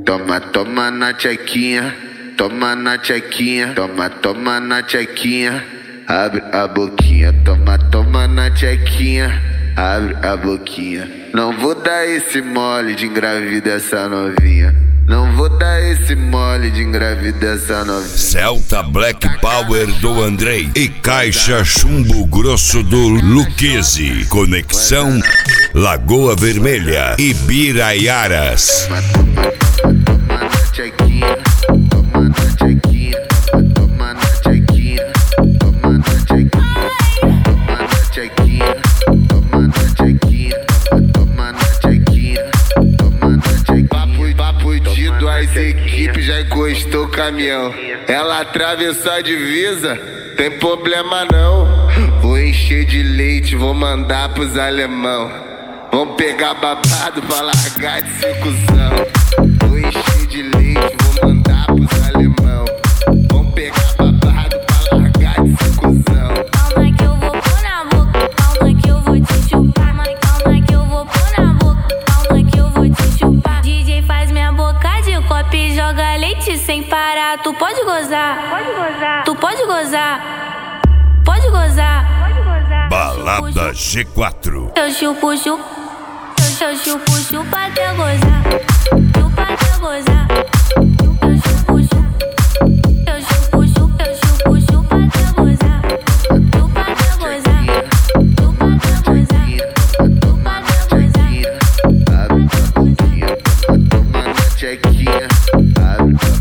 Toma, toma na tchequinha, toma na tchequinha, toma, toma na tchequinha, abre a boquinha, toma, toma na tchequinha, abre a boquinha. Não vou dar esse mole de engravida essa novinha. Não vou dar esse mole de engravida essa novinha. Celta Black Power do Andrei e Caixa Chumbo Grosso do Luquezzi. Conexão Lagoa Vermelha e Biraiaras. Toma na tchequinha, toma na tchequinha, toma na tchequinha, toma na tchequinha, toma na tchequinha, toma na tchequinha, toma na tchequinha. Papo de duas equipes, já encostou o caminhão. Ela atravessou a divisa, tem problema não. Vou encher de leite, vou mandar pros alemão. Vão pegar babado pra largar de ser cuzão. Vou encher de leite, vou mandar pros alemão. Vão pegar babado pra largar de ser cuzão. Calma que eu vou pôr na boca, calma que eu vou te chupar. Calma que eu vou pôr na boca, calma que eu vou te chupar. DJ faz minha boca de copo e joga leite sem parar. Tu pode gozar, pode gozar, tu pode gozar, pode gozar. Balada G4. Eu chupo, chupo, eu chupo, chupa até gozar, chupa até gozar. Eu chupo, chupo, eu chupo, chupo, eu chupo, chupa até gozar, chupa até gozar, chupa até gozar, chupa até gozar. Abre a boquinha, toma na tchequinha, abre a